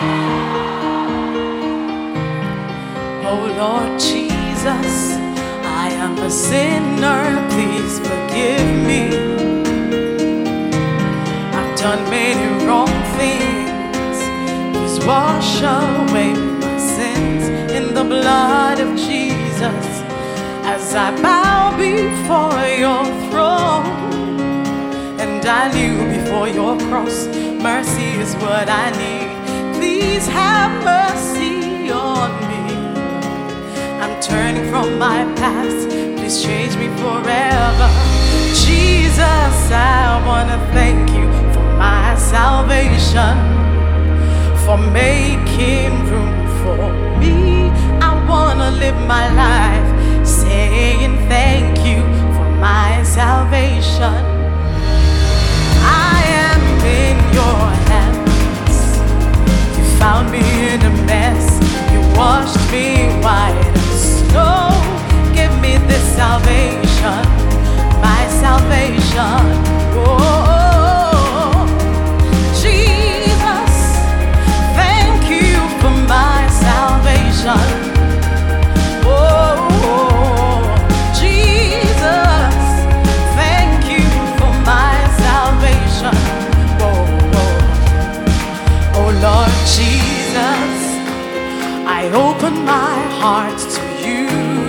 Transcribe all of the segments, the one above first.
Oh Lord Jesus, I am a sinner, please forgive me. I've done many wrong things, please wash away my sins in the blood of Jesus. As I bow before your throne and I kneel before your cross, mercy is what I need. Please have mercy on me. I'm turning from my past, please change me forever. Jesus, I wanna thank you for my salvation, for making room for me. I wanna live my life saying thank you for my salvation. I am in your hands. You found me in a mess, you washed me white as snow. Give me this salvation, my salvation. Oh, Jesus, thank you for my salvation. I open my heart to you.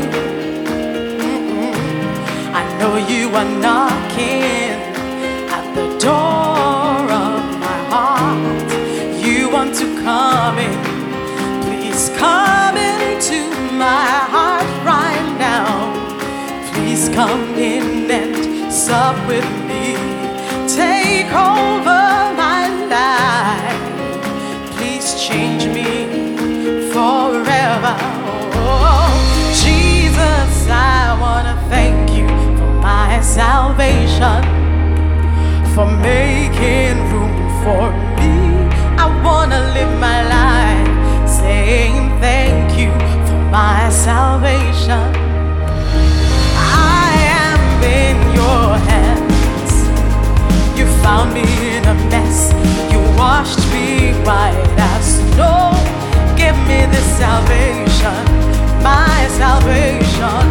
I know you are knocking at the door of my heart. You want to come in, please come into my heart right now. Please come in and sup with me. Take over my life. Please change me forever. Oh, Jesus, I wanna thank you for my salvation, for making room for me. I wanna live my life saying thank you for my salvation. I am in your hands. You found me in a mess, you washed me white as snow. Give me this salvation, my salvation.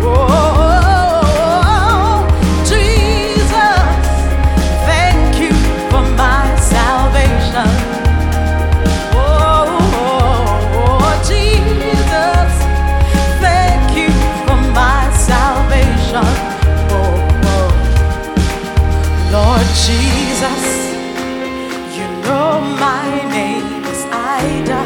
Oh, Jesus, thank you for my salvation. Oh, Jesus, thank you for my salvation. Oh, Lord Jesus, you know my name is Ida.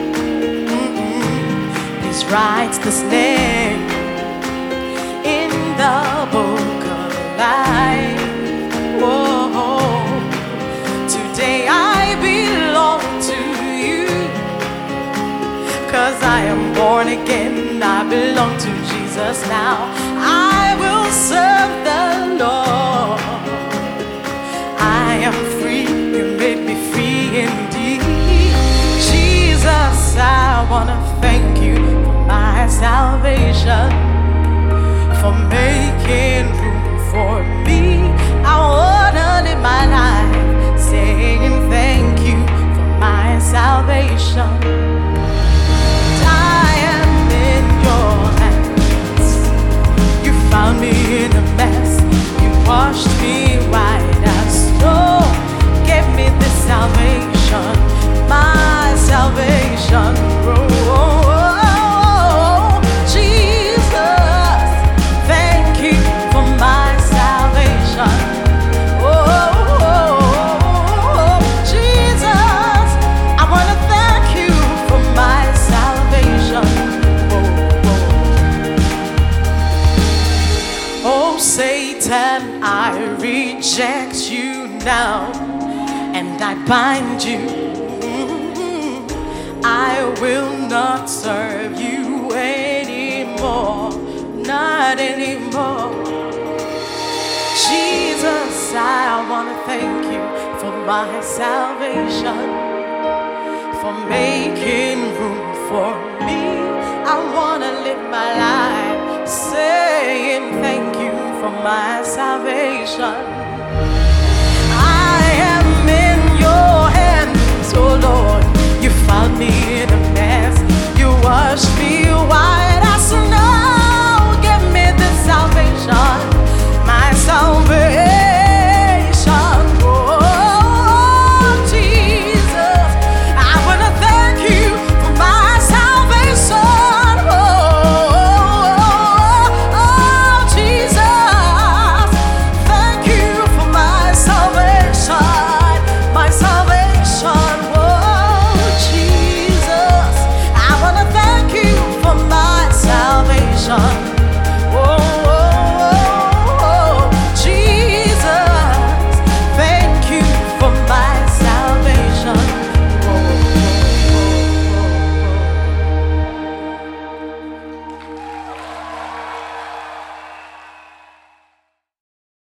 Write this name in the book of life. Whoa, today I belong to you, 'cause I am born again, I belong to Jesus now. I will serve the Lord. I am free, you made me free indeed. Jesus, I wanna thank you my salvation, for making room for me. I wanna live my life saying thank you for my salvation. I am in your hands. You found me in a mess, you washed me white as snow. Give me this salvation, my salvation. Satan, I reject you now, and I bind you. I will not serve you anymore, not anymore. Jesus, I want to thank you for my salvation, for making room for me. I want to live my life saying thank you for my salvation.